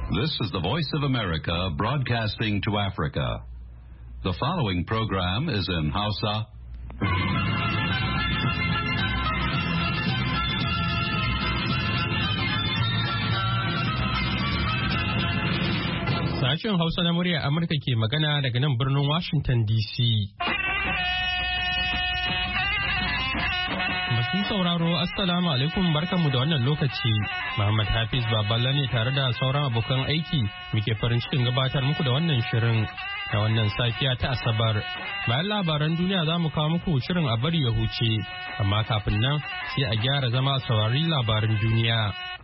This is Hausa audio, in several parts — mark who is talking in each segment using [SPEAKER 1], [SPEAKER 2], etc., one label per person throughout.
[SPEAKER 1] This is the Voice of America broadcasting to Africa. The following program is in Hausa.
[SPEAKER 2] Sashen Hausa na murya Amurka ke magana daga nan birnin Washington DC. Masu sauraro, Assalamu alaikum, barkanmu da wannan lokaci. Muhammad Hafiz Baballa ne tare da sauran abokan aiki muke farin cikin gabatar muku da wannan shirin da wannan safiya ta Asabar. Bayan labaran duniya za mu kawo muku shirin a bari ya huce, amma kafin nan sai a gyara zama a saurari labaran duniya.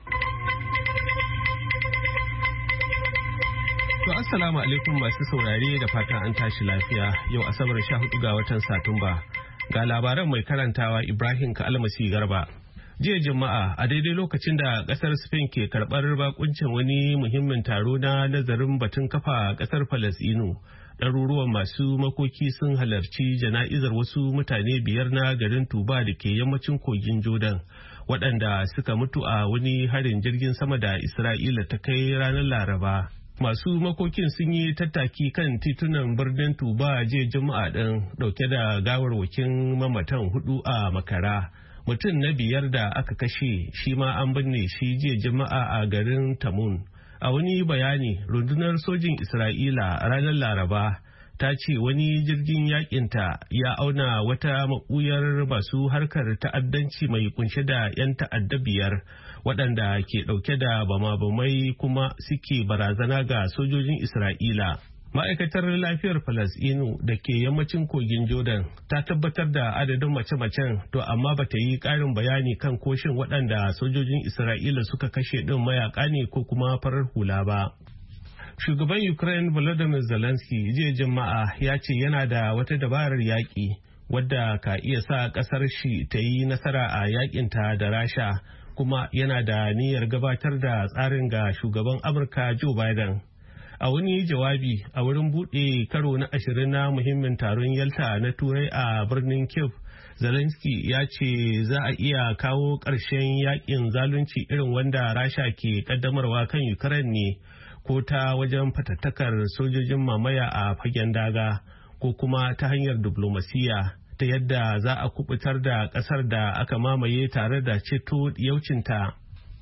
[SPEAKER 3] To assalamu alaikum masu saurare da fatan an tashi lafiya. Yau Asabar 14 ga watan Satumba. Ga labaran mai karantawa Ibrahim Kalmasi Garba. Jiya Juma'a a daidai lokacin da kasar Spain ke karbar bakuncin wani muhimmin taro na nazarin batun kafa kasar Falasɗinu. Ɗaruruwan masu makoki sun halarci jana'izar wasu mutane 5 na garin Tuba da ke yammacin kogin Jordan, waɗanda suka mutu a wani harin jirgin sama da Isra'ila ta kai ranar Laraba. Masu makokin sun yi tattaki kan titunan birnin Tuba jiya Juma'a ɗin ɗauke da gawarwakin mamatan 4 a makara. Mutum na 5 da aka kashe shi ma an binne shi jiya Juma'a a garin Tamun. A wani bayani, rundunar sojin Isra'ila ranar Laraba ta ce wani jirgin yakinta ya auna wata maɓuyar masu harkar ta'addanci mai kunshe da 'yan ta'adda 5 waɗanda ke ɗauke da bama-bamai kuma suke barazana ga sojojin Isra'ila. Ma'aikatar lafiyar Falasɗinu da ke yammacin kogin Jordan ta tabbatar da adadin mace-macen, to amma bata yi ƙarin bayani kan koshin waɗanda sojojin Isra'ila suka kashe ɗin mayaƙa ne ko kuma farar hula ba. Shugaban Ukraine Volodymyr Zelensky jiya Juma'a ya ce yana da wata dabarar yaƙi wadda ka iya sa ƙasar shi ta yi nasara a yaƙinta da Rasha, kuma yana da niyyar gabatar da tsarin ga shugaban Amurka Joe Biden. A wani jawabi a wurin buɗe karo na 20 na muhimmin taron Yalta na Turai a birnin Kyiv, Zelensky ya ce za a iya kawo ƙarshen yaƙin zalunci irin wanda Rasha ke ƙaddamarwa kan Ukraine ne, ko ta wajen fatattakar sojojin mamaya a fagen daga, ko kuma ta hanyar diplomasiya ta yadda za a kubutar da ƙasar da aka mamaye tare da ceto yaucinta.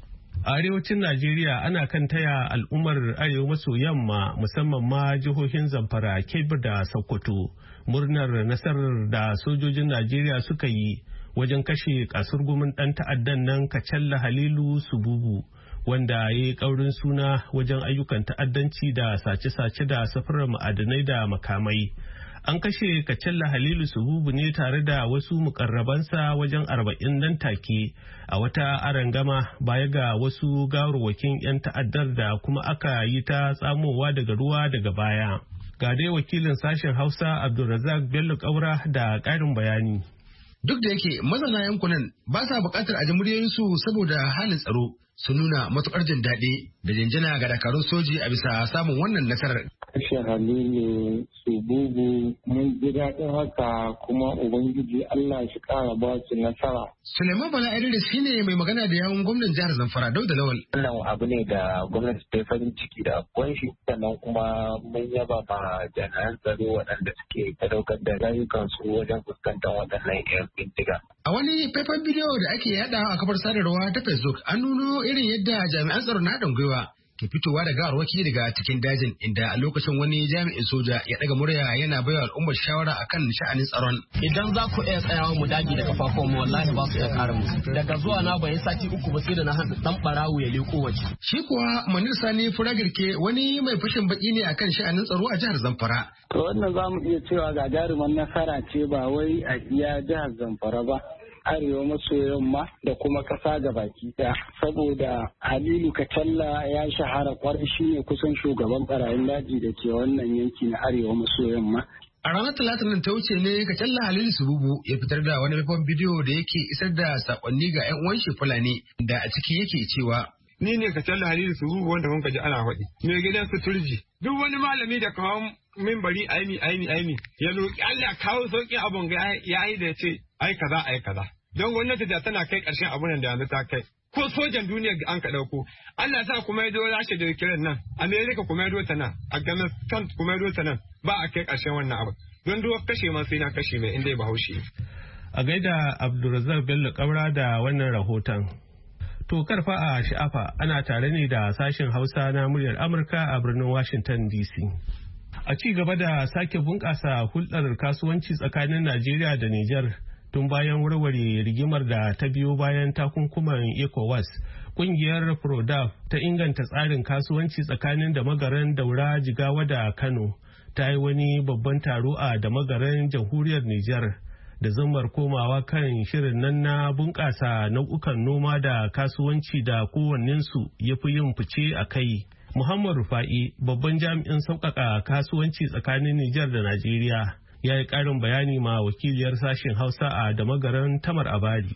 [SPEAKER 3] A arewacin Najeriya ana kan taya al'ummar arewa maso yamma, musamman ma jihohin Zamfara, Kebbi da Sokoto, murnar nasarar da sojojin Najeriya suka yi wajen kashe kasurgumin ɗan ta'addan nan Kacalla Halilu Sububu, wanda ya yi ƙaurin suna wajen ayyukan ta'addanci da sace-sace da safarar ma'adanai da makamai. An kashe Kacalla Halilu Sububu ne tare da wasu mukarrabansa wajen 40 nan take a wata arangama baya ga wasu gawarwakin 'yan ta'addar da kuma aka yi ta tsamowa daga ruwa daga baya. Ga dai wakilin sashen Hausa Abdulrazak Bello Kaura da ƙarin bayani.
[SPEAKER 4] Duk da yake mazana yankunan ba sa buƙatar a muryoyinsu saboda halin tsaro, sun nuna matuƙar jin daɗi da jinjina ga dakarun soji a bisa samun wannan nasarar.
[SPEAKER 5] Kashe Halilu Sububu mun ji daɗin haka, kuma Ubangiji Allah shi ƙara ba su nasara.
[SPEAKER 4] Suleiman Bala Idris shi ne mai magana da yawun gwamnan jihar Zamfara Dauda Lawal.
[SPEAKER 5] Wannan abu ne da gwamnati ta farin ciki da akwai shi, sannan kuma mun yaba ma jami'an tsaro waɗanda suke sadaukar da rayukansu wajen fuskantar waɗannan 'yan bindiga.
[SPEAKER 4] A wani faifan bidiyo da ake yaɗawa a kafar sadarwa ta Facebook an nuno irin yadda jami'an tsaro na haɗin gwiwa ke fitowa da gawarwaki daga cikin dajin, inda a lokacin wani jami'in soja ya daga murya yana baiwa al'ummar shawara akan sha'anin tsaron.
[SPEAKER 6] Idan za ku iya tsayawa mu dagi da kafafun mu, wallahi ba su iya kare mu. Daga zuwa na bayan sati 3 ba sai da na hada dan barawo ya leko waje.
[SPEAKER 4] Shi kuwa Manir Sani Furagirke wani mai fashin baki ne akan sha'anin tsaro a jihar Zamfara.
[SPEAKER 5] To wannan za mu iya cewa gagarumin nasara ce ba wai a iya jihar Zamfara ba, arewa maso yamma da kuma kasa ga baki daya, saboda Halilu Kacalla ya shahara kwarai, shi ne kusan shugaban barayin daji da ke wannan yanki na arewa maso yamma.
[SPEAKER 4] A ranar Talata nan ta wuce ne Kacalla Halilu Sububu ya fitar da wani faifan bidiyo da yake isar da sakonni ga 'yan uwan shi Fulani, da a ciki yake cewa
[SPEAKER 7] ni ne Kacalla Halilu Sububu wanda mun ji ana faɗi. Mai gidan su turji. Duk wani malami da kawo mimbari aimi ya roƙi Allah kawo sauƙi abun ga ya yi da ya ce ai kaza. Don gwamnati da tana kai ƙarshen abun da yanzu ta kai. ko sojan duniya an ka ɗauko. Allah sa kuma ya Rasha da Ukraine nan, Amerika kuma ya ta nan, Afghanistan kuma ya ta nan, ba a kai ƙarshen wannan abu. Don duk kashe man sai na kashe mai inda ba haushi.
[SPEAKER 3] A gaida Abdulrazak Bello Kaura da wannan rahoton. To karfa a sha'afa ana tare ne da sashen Hausa na muryar Amurka a birnin Washington DC. A ci gaba da sake bunƙasa hulɗar kasuwanci tsakanin Najeriya da Nijar tun bayan warware rigimar da ta biyo bayan takunkuman ECOWAS, ƙungiyar Prodaf ta inganta tsarin kasuwanci tsakanin da magaran Daura, Jigawa da Kano ta yi wani babban taro a da magaran jamhuriyar Nijar da zammar komawa kan shirin nan na bunƙasa nau'ukan noma da kasuwanci da kowannensu ya fi yin fice a kai. Muhammad Rufa'i, babban jami'in sauƙaƙa kasuwanci tsakanin Nijar da Najeriya, ya yi ƙarin bayani ma wakiliyar sashen Hausa a Damagaran Tamar Abari.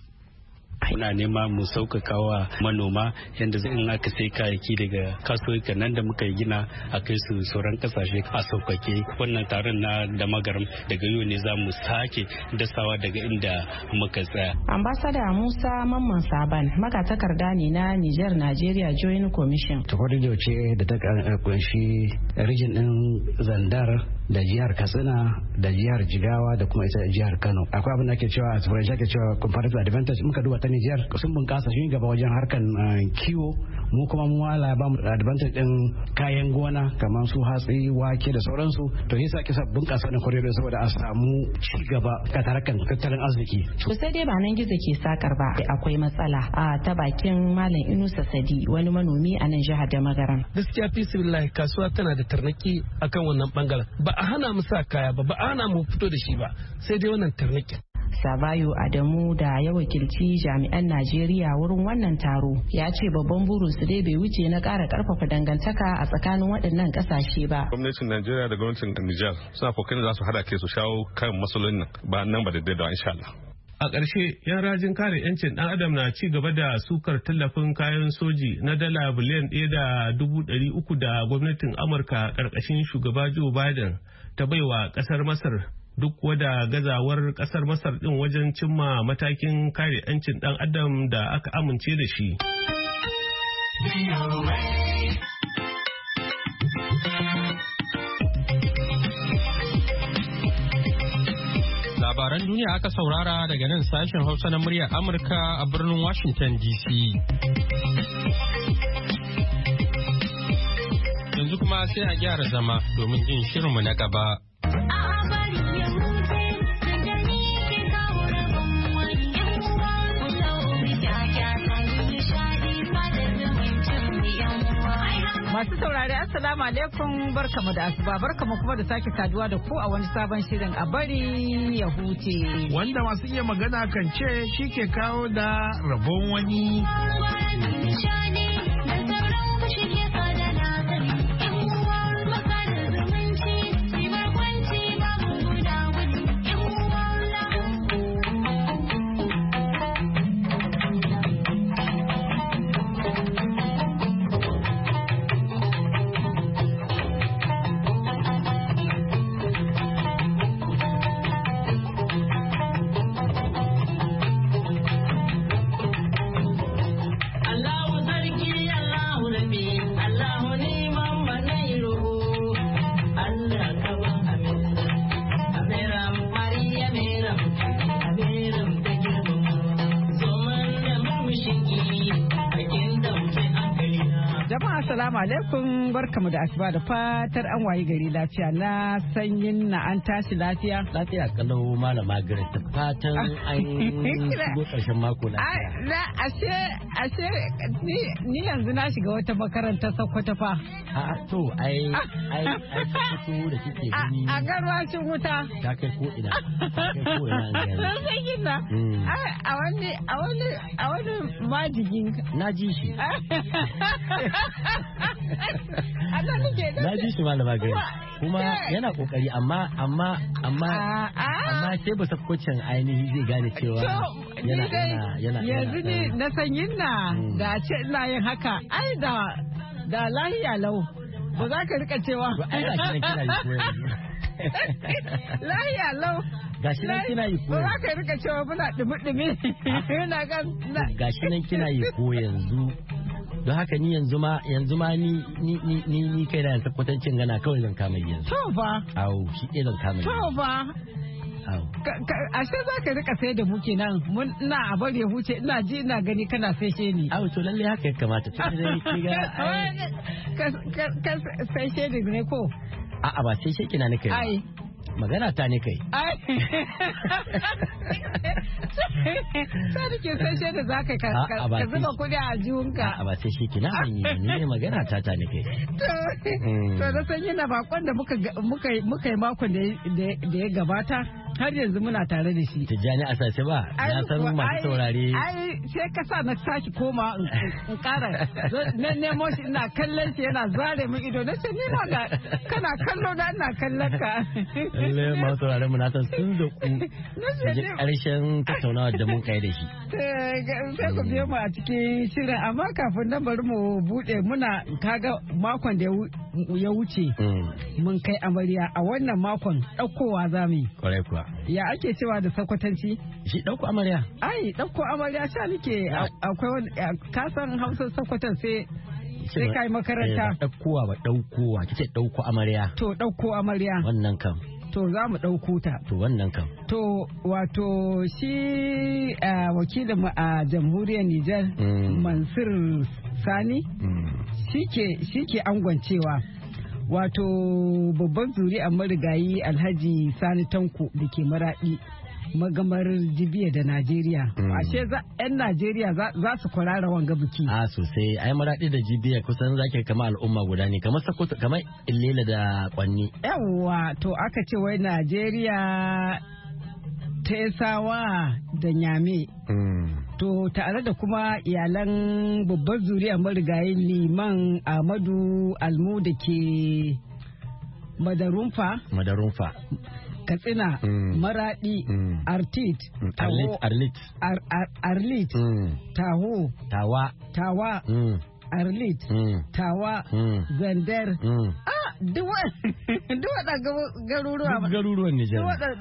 [SPEAKER 8] Muna nema mu sauƙaƙa wa manoma yadda in aka sai kayayyaki daga kasuwanci nan da muka yi gina a kai su sauran kasashe a sauƙaƙe. Wannan taron na da magaram daga yau ne za mu sake dasawa daga inda muka tsaya.
[SPEAKER 9] Ambassador Musa Mamman Saban magatakarda ne na Niger Nigeria Joint Commission.
[SPEAKER 10] Takwadido ce da ta kunshi rijin din Zandar da jihar Katsina da jihar Jigawa da kuma ita jihar Kano. Akwai abin da ake cewa a turanci ake cewa comparative advantage. Muka duba ta Nijar sun bunƙasa shi gaba wajen harkan kiwo, mu kuma mu wala ba mu advantage din kayan gona kamar su hatsi, wake da sauransu. To yasa ake sa bunƙasa wannan corridor saboda a samu ci gaba ga harkan tattalin arziki.
[SPEAKER 9] To sai dai ba nan gizo ke sakar ba, akwai matsala a ta bakin Malam Inusa Sadi, wani manomi a nan jihar da Magaran.
[SPEAKER 11] Gaskiya fi sibillahi kasuwa tana da tarnaki akan wannan bangaren. Ba a hana mu sa kaya ba a hana mu fito da shi ba, sai dai wannan tarnakin.
[SPEAKER 9] Sabayo Adamu da ya wakilci jami'an Najeriya wurin wannan taro ya ce babban burin su dai bai wuce na ƙara ƙarfafa dangantaka a tsakanin waɗannan ƙasashe ba.
[SPEAKER 12] Gwamnatin Najeriya da gwamnatin Nijar suna kokarin za su hada kai su shawo kan matsalolin nan ba nan ba da daidai insha Allah.
[SPEAKER 3] A ƙarshe, 'yan rajin kare 'yancin ɗan adam na ci gaba da sukar tallafin kayan soji na dala biliyan 1.300 da gwamnatin Amurka ƙarƙashin shugaba Joe Biden ta baiwa ƙasar Masar. Duk wada gazawar kasar Masar din wajen cimma matakin kare 'yancin dan adam da aka amince da shi.
[SPEAKER 2] Labaran duniya aka saurara daga nan sashen Hausa na muryar Amurka a birnin Washington DC. Yanzu kuma sai a gyara zama domin jin shirinmu na gaba.
[SPEAKER 13] Masu saurari assalamu alaikum, barkamu da asuba, barkamu kuma da sake saduwa da ku a wani sabon shirin a bari ya huce.
[SPEAKER 14] Wanda masu iya magana kan ce shi ke kawo da rabon wani. Assalamu alaikum, barkamu da asuba da fatar an wayi gari lafiya, na sanyin na an tashi lafiya.
[SPEAKER 6] Lafiya kalau malama Grace, da fatan an shigo karshen mako lafiya.
[SPEAKER 13] Ashe ni yanzu na shiga wata makarantar Sokoto fa.
[SPEAKER 6] To ai Sokoto da kike gani.
[SPEAKER 13] A garwashin wuta.
[SPEAKER 6] Ta kai ko ina.
[SPEAKER 13] Na sanyin na. A wani majigin.
[SPEAKER 6] Na ji shi.
[SPEAKER 13] Na
[SPEAKER 6] ji shi malama Grace, kuma yana kokari amma sai ba sakkocin ainihi zai gane cewa yana
[SPEAKER 13] yanzu ne na sanyin na da ce ina yin haka ai da lahiya lau ba za ka rika cewa
[SPEAKER 6] ai da kina yi ko yanzu
[SPEAKER 14] Lahiya lau.
[SPEAKER 15] Gashi nan kina yi ko.
[SPEAKER 14] Ba za ka rika cewa muna dumi-dumi. Ina ga.
[SPEAKER 15] Gashi nan kina yi ko yanzu. Don haka ni yanzu ma ni kai da kwatancin gana kawai zan kama yanzu.
[SPEAKER 14] To ba.
[SPEAKER 15] Au shi ke zan kama yanzu.
[SPEAKER 14] To ba. Ashe za ka rika sai da muke nan ina a bari ya huce ina ji ina gani kana sai she ni.
[SPEAKER 15] Au to lalle haka ya kamata.
[SPEAKER 14] Ka sai she ne ko?
[SPEAKER 15] A'a ba sai she kina nake.
[SPEAKER 14] Ai.
[SPEAKER 15] Magana ta ne kai.
[SPEAKER 14] Ai. Sai da ke sai she da za ka zuba kuɗi a jiwunka.
[SPEAKER 15] A'a ba sai she kina ban yi ne magana ta ne kai.
[SPEAKER 14] To na san yana bakon da muka yi makon da ya gabata. Har yanzu muna tare da shi.
[SPEAKER 15] Tijjani Asase ba, na san masu saurare.
[SPEAKER 14] Ai, sai ka sa na sake koma in kara. Na nemo shi ina kallon shi yana zare min ido. Na ce ni ma ga kana kallo da ina kallon ka.
[SPEAKER 15] Lalle masu saurare mu na san sun da ku. Ji karshen tattaunawa da mun kai da shi.
[SPEAKER 14] Sai ku biyo mu a cikin shirin amma kafin nan bari mu bude muna kaga makon da ya wuce. Mun kai amarya a wannan makon ɗaukowa za mu yi.
[SPEAKER 15] Kwarai kuwa.
[SPEAKER 14] Ya ake cewa da sakwatanci?
[SPEAKER 15] Shi ɗauko amarya.
[SPEAKER 14] Ai, ɗauko amarya sha nake akwai wani kasan Hausa sakwatan sai kai makaranta.
[SPEAKER 15] Ɗaukowa ba ɗaukowa, kice ɗauko amarya.
[SPEAKER 14] To ɗauko amarya.
[SPEAKER 15] Wannan kam.
[SPEAKER 14] To za mu ɗauko ta.
[SPEAKER 15] To wannan kam.
[SPEAKER 14] To wato shi wakilin mu a jamhuriyar Nijar Mansur Sani shi ke angwancewa. Wato babban zuri'ar marigayi Alhaji Sani Tanko da ke Maraɗi magamar Jibiya da Najeriya. Ashe 'yan Najeriya za su kwarara wanga biki.
[SPEAKER 15] A sosai, ai Maraɗi da Jibiya kusan zaki kama al'umma guda ne, kamar Sokoto, kamar Illela da Kwanni.
[SPEAKER 14] Yawwa, to aka ce wai Najeriya Tesawa da Nyame. To tare da kuma iyalan babbar zuriyar marigayi Liman Ahmadu Almu da ke Madarunfa. Katsina, Maradi, Arlit, Taho, Tawa, Arlit, Tawa, Zandar. Duk waɗanda
[SPEAKER 15] garuruwan Nijar.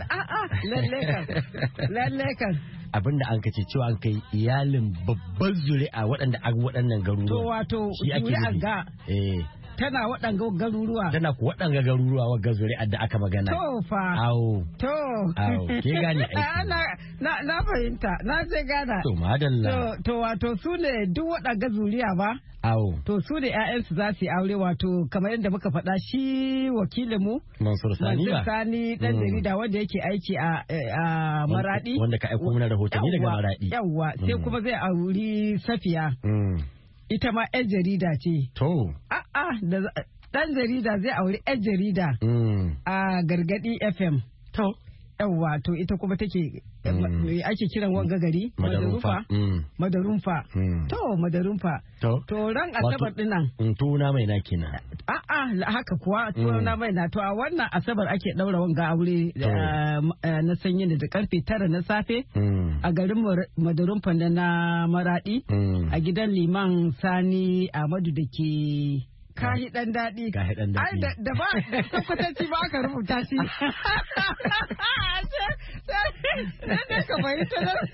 [SPEAKER 14] Lalle kan.
[SPEAKER 15] Abinda an kace cewa an kai iyalin babban zuri'a waɗannan garuruwa.
[SPEAKER 14] To wato zuri'a ga. Tana waɗanga garuruwa.
[SPEAKER 15] Tana ku waɗanga garuruwa wa zuri'a da aka magana.
[SPEAKER 14] To fa.
[SPEAKER 15] Awo.
[SPEAKER 14] To.
[SPEAKER 15] Awo. Ke gane aiki.
[SPEAKER 14] Na fahimta. Na ce gana.
[SPEAKER 15] To madalla.
[SPEAKER 14] To wato su ne duk waɗanga zuri'a ba.
[SPEAKER 15] Awo.
[SPEAKER 14] To su da 'ya'yansu za su yi aure wato kamar yadda muka faɗa shi wakilinmu.
[SPEAKER 15] Mansur Sani ba.
[SPEAKER 14] Mansur Sani ɗan jarida wanda yake aiki a Maraɗi.
[SPEAKER 15] Wanda ka aiko mana rahotanni daga Maraɗi.
[SPEAKER 14] Yawwa sai kuma zai auri Safiya. Ita ma 'yan jarida ce.
[SPEAKER 15] To.
[SPEAKER 14] Da ɗan jarida zai auri 'yan jarida a Gargaɗi FM.
[SPEAKER 15] To.
[SPEAKER 14] Yawwa to ita kuma take ake kiran wanga gari Madarunfa. To Madarunfa. To ran Asabar dinnan.
[SPEAKER 15] Tuna mai na kina.
[SPEAKER 14] Haka kuwa tuna mai na to a wannan Asabar ake daura wanga aure na sanyi da karfe 9 na safe a garin Madarunfa na Maradi a gidan Liman Sani Ahmadu da ke Kahi dan daɗi. Ai da ba sakwatanci ba aka rubuta shi. Sai da ka bari ta nan.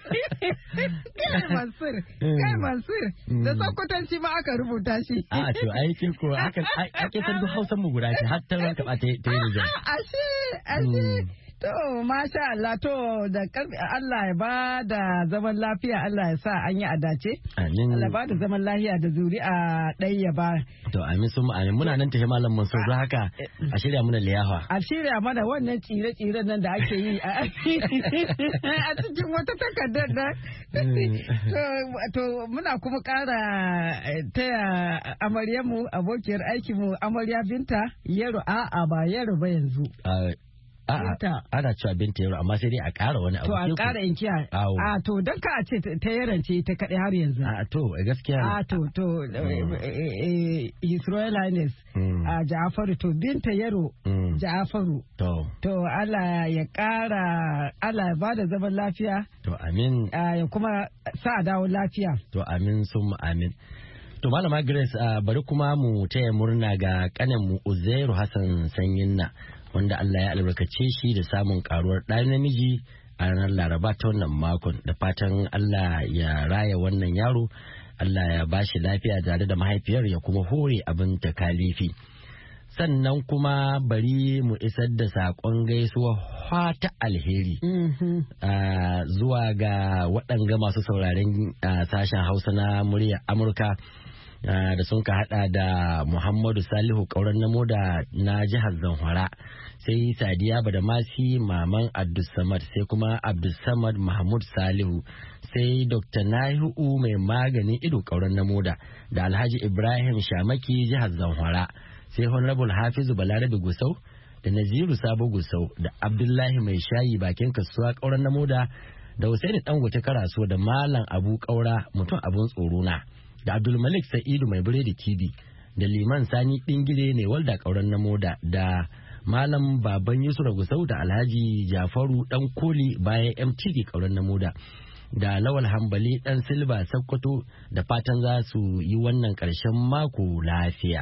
[SPEAKER 14] Kai Mansur. Da sakwatanci ba aka rubuta shi.
[SPEAKER 15] A to aikin ko ake san duk Hausan mu guda ce har ta ranka ba ta yi da.
[SPEAKER 14] Ashe. To, masha Allah, to da karfi Allah ya ba da zaman lafiya, Allah ya sa an yi adace.
[SPEAKER 15] Amin.
[SPEAKER 14] Allah ba da zaman lafiya da zuri'a ɗaya ba.
[SPEAKER 15] To, amin sun amin. Muna nan tafi Malam Mansur don haka a shirya muna liyafa.
[SPEAKER 14] A shirya mana wannan tsire-tsiren nan da ake yi a cikin wata takardar nan. To, muna kuma ƙara taya amaryarmu, abokiyar aikinmu, amarya Binta, Yaro, a'a ba Yaro ba yanzu.
[SPEAKER 15] Ana cewa Binta Yaro amma sai dai a ƙara wani abu.
[SPEAKER 14] To a ƙara inkiya. To don ka a ce ta yarance ta kaɗai har yanzu.
[SPEAKER 15] To gaskiya.
[SPEAKER 14] To His Royal Highness Ja'afaru to Binta Yaro Ja'afaru. To Allah ya ƙara Allah ya bada zaman lafiya.
[SPEAKER 15] To amin.
[SPEAKER 14] Ya kuma sa dawo lafiya.
[SPEAKER 15] To amin sun amin. To Malama Grace bari kuma mu taya murna ga kanin mu Uzairu Hassan Sanyinna wanda Allah ya albarkace shi da samun karuwar ɗa namiji a ranar Laraba ta wannan makon. Da fatan Allah ya raya wannan yaro, Allah ya ba shi lafiya tare da mahaifiyar ya kuma hore abin takalifi. Sannan kuma bari mu isar da saƙon gaisuwa ta alheri zuwa ga waɗanga masu sauraren sashen Hausa na muryar Amurka da sun ka hada da Muhammadu Salihu Kauran Namo da na jihar Zamfara, sai Sadiya Badamasi Maman Abdulsamad, sai kuma Abdulsamad Mahmud Salihu, sai Dr. Nahiu mai maganin ido Kauran Namo da Alhaji Ibrahim Shamaki jihar Zamfara, sai Honorable Hafizu Balarabe Gusau da Naziru Sabo Gusau da Abdullahi Mai Shayi bakin kasuwa Kauran Namo da Husaini Dangote Karaso da Malam Abu Kaura mutum abun tsoro na, da Abdulmalik Sa'idu Mai Biredi TV da Liman Sani Dingire ne walda Kauran Namo da Malam Baban Yusuf Gusau da Alhaji Jafaru Dan Koli bayan MTV Kauran Namo da Lawal Hambali Dan Silva Sokoto, da fatan za su yi wannan ƙarshen mako lafiya.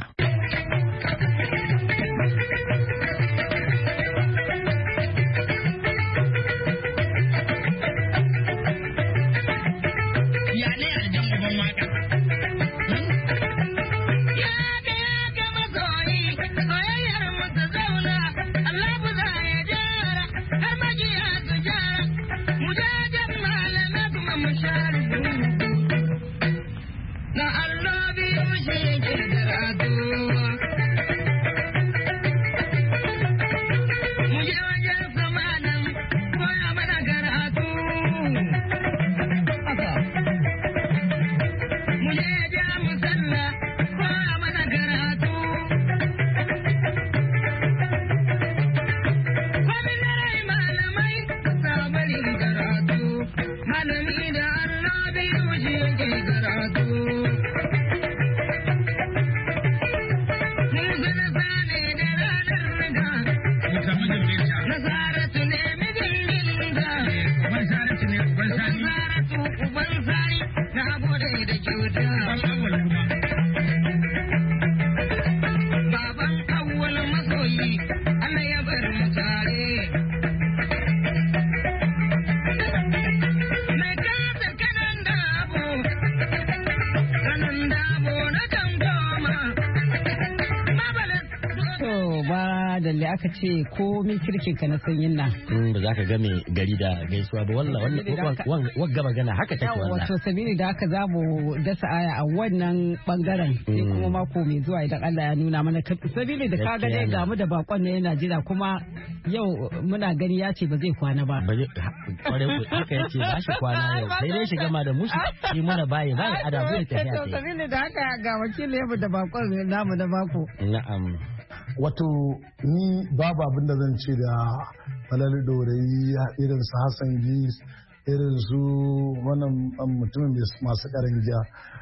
[SPEAKER 14] aka ce komi kirkin ka na sanyin nan.
[SPEAKER 15] Ba za ka game gari da gaisuwa ba wannan wagga magana haka take wannan.
[SPEAKER 14] Wato sabili da haka za mu dasa aya a wannan bangaren sai kuma mako mai zuwa idan Allah ya nuna mana sabili da ka ga dai gamu da bakon ne yana jira kuma yau muna gani ya ce ba zai kwana ba.
[SPEAKER 15] Haka ya ce ba shi kwana yau sai dai shi gama da mushi shi muna bayi adabu da tafiya ce.
[SPEAKER 14] Sabili da haka ga wakilin mu da bakon namu da mako.
[SPEAKER 15] Na'am.
[SPEAKER 16] Wato ni babu abin da zan ce da Falalu Dorayi irin su Hassan Gis irin su wannan mutumin masu karangiya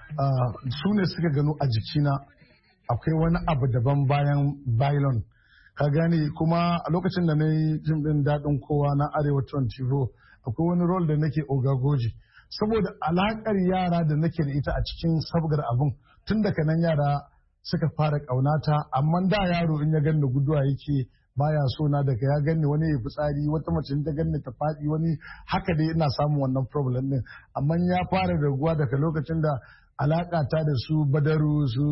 [SPEAKER 16] su ne suka gano a jikina akwai wani abu daban bayan bailon ka gane kuma a lokacin da na yi jim din daɗin kowa na Arewa 24 akwai wani rol da nake ogagoji saboda alakar yara da nake da ita a cikin sabgar abin tun daga nan yara suka fara ƙaunata amma da yaro in ya ganni guduwa yake baya so na daga ya ganni wani ya fitsari wata mace ta ganni ta faɗi wani haka dai ina samun wannan problem din amma ya fara raguwa daga lokacin da alaƙa ta da su Badaru su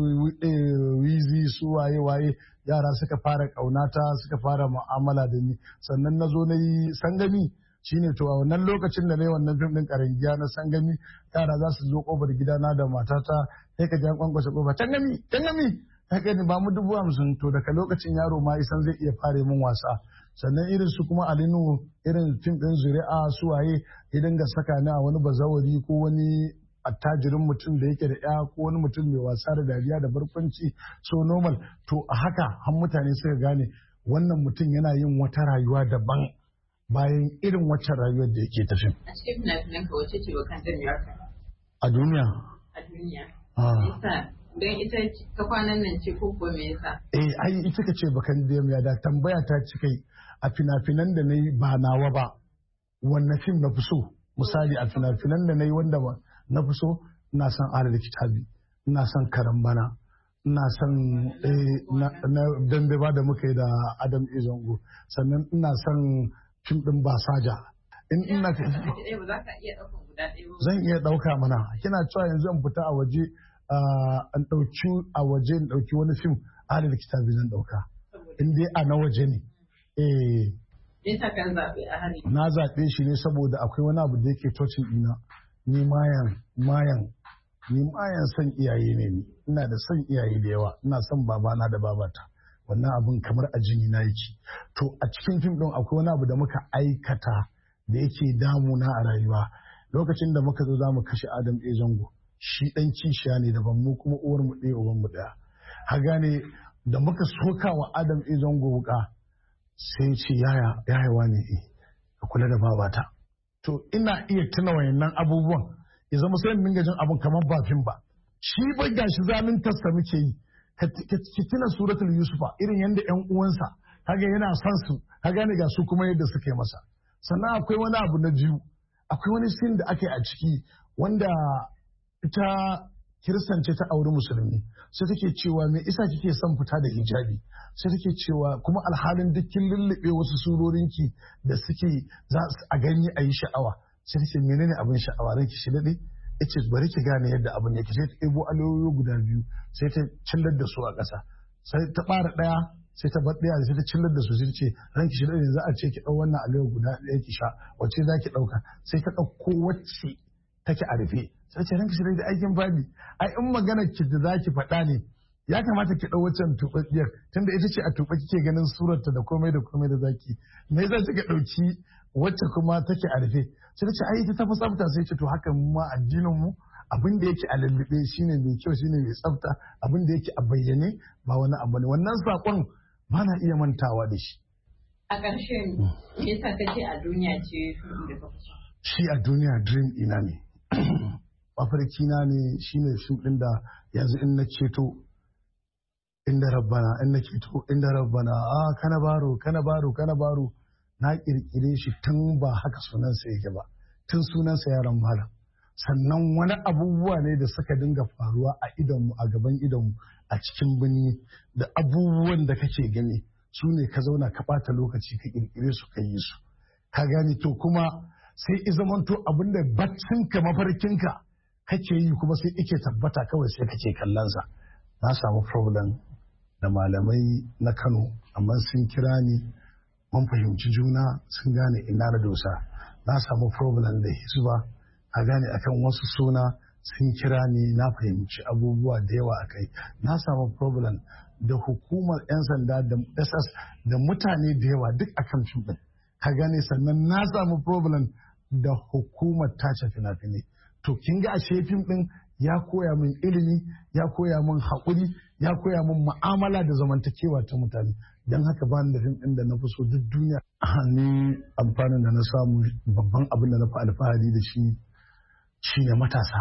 [SPEAKER 16] Wizi su waye yara suka fara ƙaunata suka fara mu'amala da ni sannan na zo na yi sangami shine to a wannan lokacin da na yi wannan fim din karangiya na sangami yara za su zo kofar gidana da matata sai ka ji an kwankwasa kofa tangami haka ne ba mu 50,000 to daga lokacin yaro ma isan zai iya fare min wasa sannan irin su kuma Alinu irin fim din Zuri'a su waye idan ga saka ni a wani bazawari ko wani attajirin mutum da yake da ya ko wani mutum mai wasa da dariya da barkwanci so normal to a haka har mutane suka gane wannan mutum yana yin wata rayuwa daban bayan irin waccan rayuwar da yake tafi.
[SPEAKER 17] A cikin fina-finan ka wace ce wa kan America?
[SPEAKER 16] A duniya?
[SPEAKER 17] A duniya. Don ita ta kwanan nan ce ko kuwa me yasa?
[SPEAKER 16] Ai ita ka ce bakan Damiya da tambaya ta ci kai a fina-finan da na yi ba nawa ba wanne fim na fi so misali a fina-finan da na yi wanda na fi so ina son Alal Kitabi ina son Karambana ina son na dambe ba da muka yi da Adam Izango, sannan ina son fim ɗin Basaja. Zan iya ɗauka mana, kina cewa yanzu in fita a waje in ɗauki wani fim Ahlul Kitabi zan ɗauka. In dai a na waje ne. Na zaɓe shi ne saboda akwai wani abu da yake tocin ɗina. Ni mayan son iyaye ne ni. Ina da son iyaye da yawa. Ina son babana da babata. Wannan abin kamar a jini na yake. To a cikin fim ɗin akwai wani abu da muka aikata da yake damuna a rayuwa. Lokacin da muka zo za mu kashe Adam Zango, shi ɗan kishiya ne daban, mu kuma uwar mu ɗaya uban mu ɗaya. Ha gane da muka soka wa Adam Zango wuka sai ce yaya wane ka kula da babata. To ina iya tuna wayannan abubuwan ya zama sai dinga jin abun kamar ba fim ba. Shi bai gashi zaluntarsa muke yi. Ki tuna suratul Yusufa irin yadda ƴan uwansa kaga yana son su, ka gane ga su kuma yadda suke masa. Sannan akwai wani abu na biyu, akwai wani sin da aka yi a ciki wanda ita kiristance ta auri musulmi, sai take cewa me isa kike son fita da hijabi, sai take cewa kuma alhalin dukkin lullube wasu surorinki da suke za a gani a yi sha'awa, sai take menene abin sha'awa ranki shi dade yace bari ki gane yadda abin yake, sai ta ɗebo aloyoyi guda biyu sai ta cillar da su a ƙasa, sai ta ɓara ɗaya sai ta bar ɗaya sai ta cillar da su sai ta ce ranki shi dade za a ce ki ɗau wannan aloyo guda ɗaya ki sha wacce za ki ɗauka, sai ta ɗauko wacce take a rufe, sai ce ranki shi dade aikin babi ai in maganar ki da za ki faɗa ne ya kamata ki ɗau waccan tuɓaɓɓiyar tunda ita ce a tuɓa kike ganin surarta da komai da zaki, me yasa kika ɗauki wacce kuma take a rufe, sai ce ai ita ta fi tsafta, sai ce to haka ma addinin mu abin da yake a lullube shine mai kyau shine mai tsafta, abin da yake a bayyane ba wani abu ne. Wannan sakon ba na iya mantawa da shi.
[SPEAKER 17] A ƙarshen me yasa kace a duniya ce da ka fi?
[SPEAKER 16] Shi a duniya dream ina ne. Mafarki na ne shine fim ɗin da yanzu in na ceto inda rabbana kana baro na kirkire shi tun ba haka sunansa yake ba, tun sunansa yaran malam. Sannan wani abubuwa ne da suka dinga faruwa a idonmu a gaban idonmu a cikin birni da abubuwan da kake gani su ne ka zauna ka ɓata lokaci ka kirkire su ka yi su, ka gani to kuma sai izamanto abin da baccinka mafarkinka kake yi kuma sai ike tabbata kawai sai kake kallonsa. Na samu problem da malamai na Kano amma sun kira ni mun fahimci juna sun gane ina na dosa. Na samu problem da Hizba a gane akan wasu suna sun kira ni na fahimci abubuwa da yawa a kai. Na samu problem da hukumar 'yan sanda da SS da mutane da yawa duk akan fim ɗin. Ka gane sannan na samu problem da hukumar tace fina-finai. To kin ga ashe fim ɗin ya koya min ilimi, ya koya min haƙuri, ya koya min mu'amala da zamantakewa ta mutane. Don haka ba da fim ɗin da na fi so duk duniya. Ni amfanin da na samu babban abin da na fi alfahari da shi ne matasa.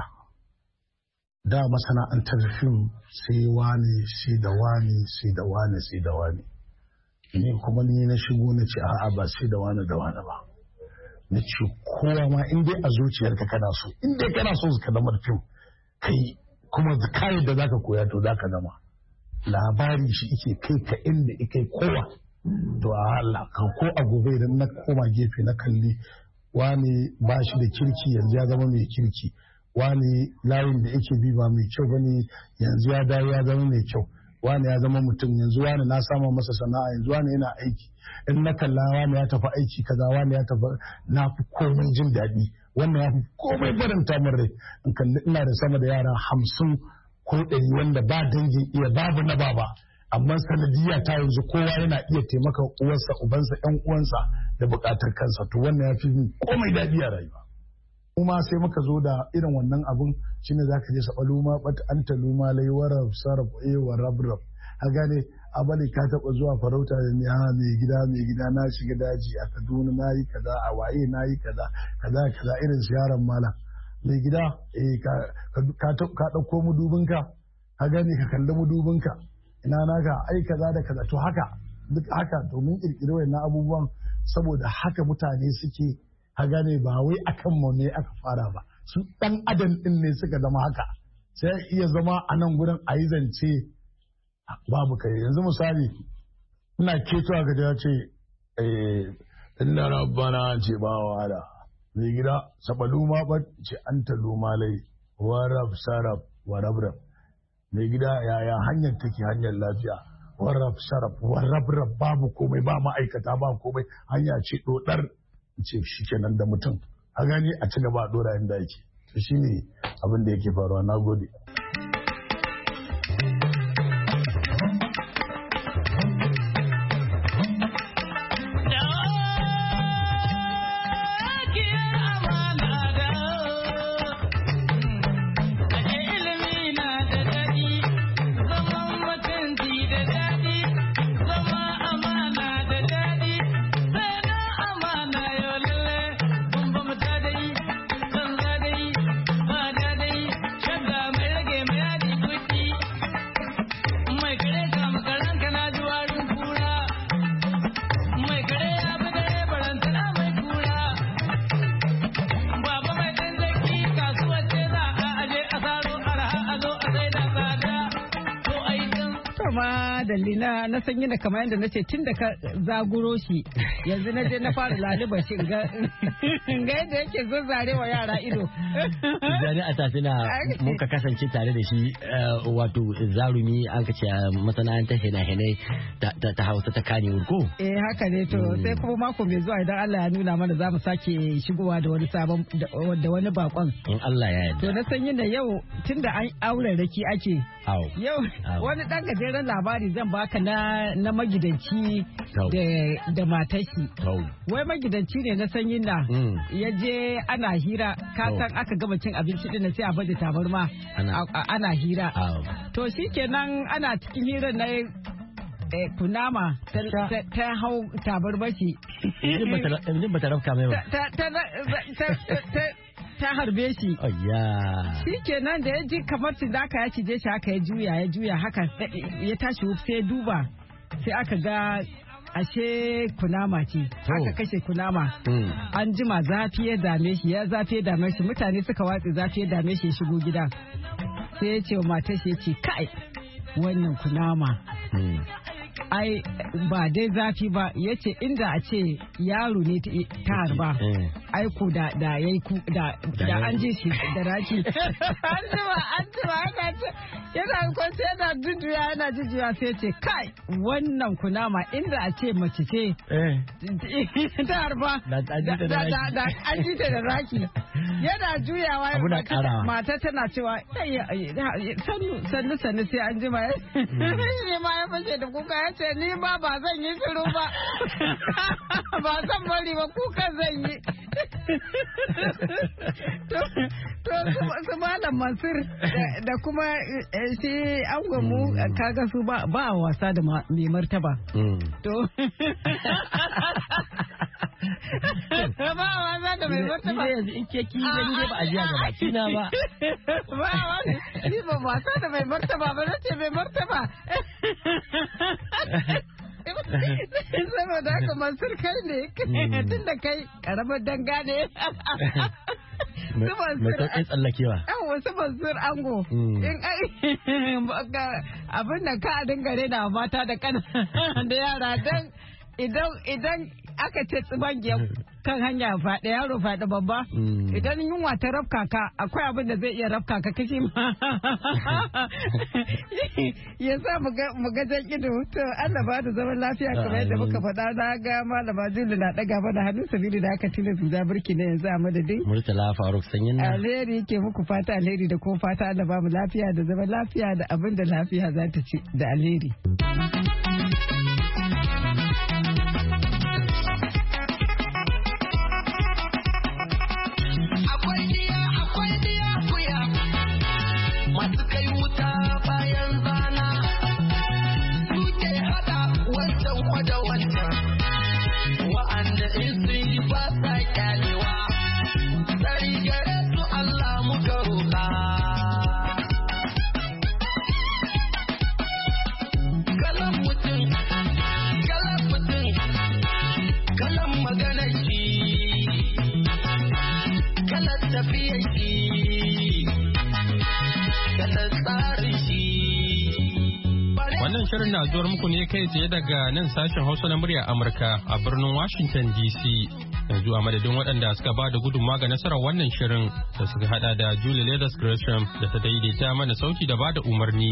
[SPEAKER 16] Da masana'antar fim sai wani sai da wani sai da wani sai da wani. Ni kuma ni na shigo na ce a'a ba sai da wani ba. Na ce kowa ma in dai a zuciyarka kana so, in dai kana so ka zama fim kai kuma kayan da zaka koya to zaka zama. Labari shi ike kai ka inda ike kowa. To a Allah kan ko a gobe idan na koma gefe na kalli wani ba shi da kirki yanzu ya zama mai kirki, wani layin da yake bi ba mai kyau bane yanzu ya dawo ya zama mai kyau, wani ya zama mutum yanzu wani na sama masa sana'a yanzu wani yana aiki, in na kalla wani ya tafi aiki kaza wani ya tafi na fi komai jin daɗi, wannan ya fi komai faranta min rai in kalli ina da sama da yara 50 ko 100 wanda ba dangin iya babu na baba amma sanadiyya ta yanzu kowa yana iya taimaka uwarsa ubansa ƴan uwansa da buƙatar kansa, to wannan ya fi komai daɗi a rayuwa. Kuma sai muka zo da irin wannan abun shine zaka je sabaluma bat anta luma lai warab sarab wa rabrab, ka gane abali ka taba zuwa farauta da ni mai gida na shiga daji a Kaduna nayi kaza a waye nayi kaza irin ziyarar malam mai gida ka dauko mudubinka ka gane ka kalli mudubinka ina naka ai kaza da kaza, to haka duk haka to mun kirkire wayannan abubuwan saboda haka mutane suke, ka gane ba wai akan mu ne aka fara ba, su dan adam din ne suka zama haka. Sai iya zama a nan gurin a yi zance babu kai. Yanzu misali ina ketowa ga ya ce inna rabbana ce ba wahala mai gida sabalu ma ba ce an talo malai warab sarab warabrab mai gida yaya hanyar take hanyar lafiya warab sarab warabrab babu komai ba ma'aikata ba komai hanya ce dodar ce shikenan da mutum a gani a ci gaba a dora inda yake to shine abin da yake faruwa. Nagode.
[SPEAKER 14] Dallina na san yana kamar yadda na ce tun da ka zaguro shi yanzu na je na fara laliba shi ga yadda yake zazzare wa yara ido.
[SPEAKER 15] Zane a tafina mun ka kasance tare da shi wato zarumi an ka ce masana'antar hina-hinai ta Hausa ta Kane Wurko.
[SPEAKER 14] Haka ne to sai kuma mako mai zuwa idan Allah ya nuna mana za mu sake shigowa da wani sabon da wani bakon.
[SPEAKER 15] In Allah ya yarda.
[SPEAKER 14] To na san yana yau tun da an aure raki ake. Yau wani ɗan gajeren labari zan baka na magidanci da matashi. Wai magidanci ne na sanyin na ya je ana hira kasan aka gama cin abinci din sai a baje tabarma ana hira. To shikenan ana cikin hira na kunama ta hau tabarmashi.
[SPEAKER 15] Jin ba ta rafka mai ba.
[SPEAKER 14] Ta harbe shi. Shi kenan da ya ji kamar su zaka ya cije shi haka ya juya haka ya tashi sai duba sai aka ga ashe kunama ce aka kashe kunama. An jima zafi ya dame shi mutane suka watsi zafi ya dame shi ya shigo gida sai ya ce wa matar shi ya ce kai wannan kunama ai ba dai zafi ba ya ce inda a ce yaro ne ta harba ai ko da yayi da an ji shi da raki an jima yana kwanci yana jujjuya sai ce kai wannan kunama inda a ce mace ce ta harba da an ji ta da raki yana juyawa mata tana cewa sannu sai an jima ne ma ya fashe da kuka ya ce ni ma ba zan yi shiru ba ba zan bari ba kuka zan yi. To su malam Mansur da kuma shi an mu kaga su ba wasa da mai martaba. To ba wasa da mai martaba.
[SPEAKER 15] In ke ki gani ba a jiya gaba kina ba.
[SPEAKER 14] Ba wani ni ba wasa da mai martaba ba na ce mai martaba. Saboda haka Mansur kai ne tun da kai karamar danga ne.
[SPEAKER 15] Mai sauƙin tsallakewa.
[SPEAKER 14] Wasu Mansur ango. Abin da ka dinga rena mata da kana da yara don idan aka ce tsibangiya kan hanya faɗi yaro faɗi babba idan yunwa ta rafka ka akwai abin da zai iya rafka ka kashi ma ya sa mu ga jan ido to Allah ba da zaman lafiya kamar yadda muka faɗa na ga malama Julu na ɗaga mana hannun sabili da aka tilasta da burki ne yanzu a madadin
[SPEAKER 15] Murtala Faruk Sanyin na
[SPEAKER 14] alheri ke muku fata alheri da kuma fata Allah ba mu lafiya da zaman lafiya da abin da lafiya za ta ci da alheri.
[SPEAKER 2] wannan shirin na zuwar muku ne kai tsaye daga nan sashen Hausa na murya Amurka a birnin Washington DC. Yanzu a madadin waɗanda suka ba da gudunmawa ga nasarar wannan shirin da suka hada da Julie Leathers Gresham da ta daidaita mana sauti da ba da umarni